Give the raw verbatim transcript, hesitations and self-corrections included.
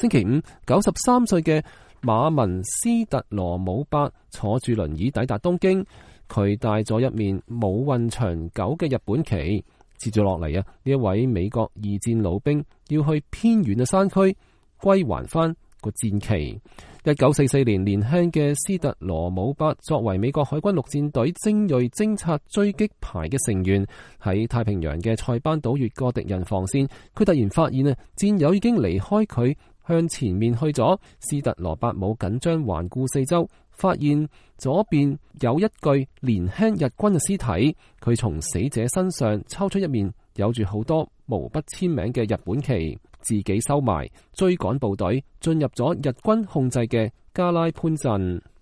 星期五，九十三歲嘅馬文斯特羅姆巴坐住輪椅抵達東京，佢帶咗一面冇運長久嘅日本旗。接住落嚟啊，呢一位美國二戰老兵要去偏遠嘅山區歸還翻個戰旗。一九四四年，年輕嘅斯特羅姆巴作為美國海軍陸戰隊精銳偵察狙擊排嘅成員，喺太平洋嘅塞班島越過敵人防線，佢突然發現啊，戰友已經離開佢，向前面去咗。斯特羅伯姆緊張環顧四周，發現左邊有一具年輕日軍嘅屍體，佢從死者身上抽出一面有住好多毛筆簽名嘅日本旗，自己收埋，追趕部隊進入咗日軍控制嘅加拉潘鎮。